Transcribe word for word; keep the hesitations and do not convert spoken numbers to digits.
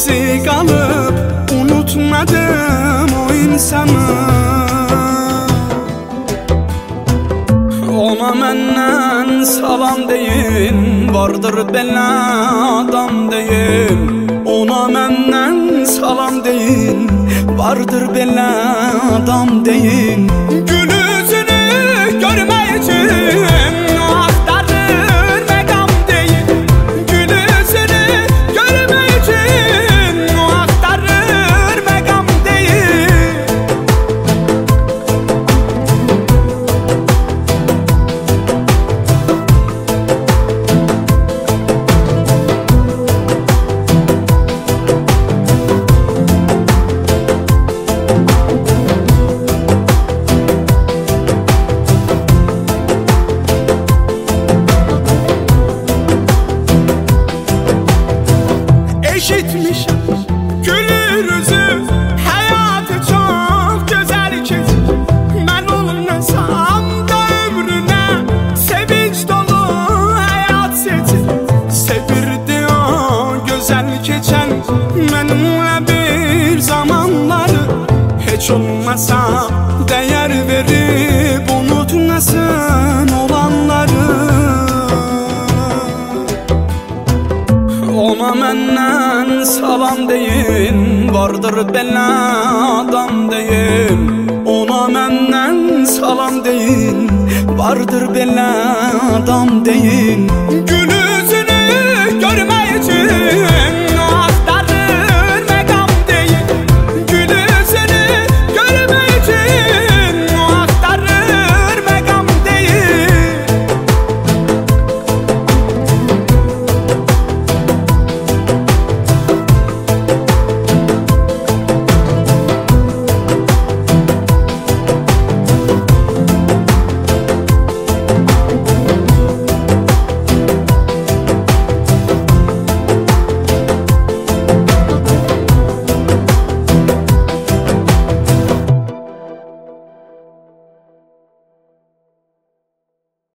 izi kalıp unutmadım o insanı. Ona menden salam deyin, vardır bela adam deyin. Ona menden salam deyin, vardır bela adam deyin. Gül yüzünü görmeyeceğim, o aktarır megam deyin. Gül yüzünü görmeyeceğim, o aktarır megam deyin. Eşitmiş gülür yüzü, hayatı çok güzel ki. Ben olmasam da ömrüne sevinç dolu hayat seçim. Sevirdi o güzel geçen benimle bir zamanları. Hiç olmasa değer verip unutmasın olanları. Ona menden salam deyin, vardır bela adam deyin. Ona menden salam deyin, vardır bela adam deyin.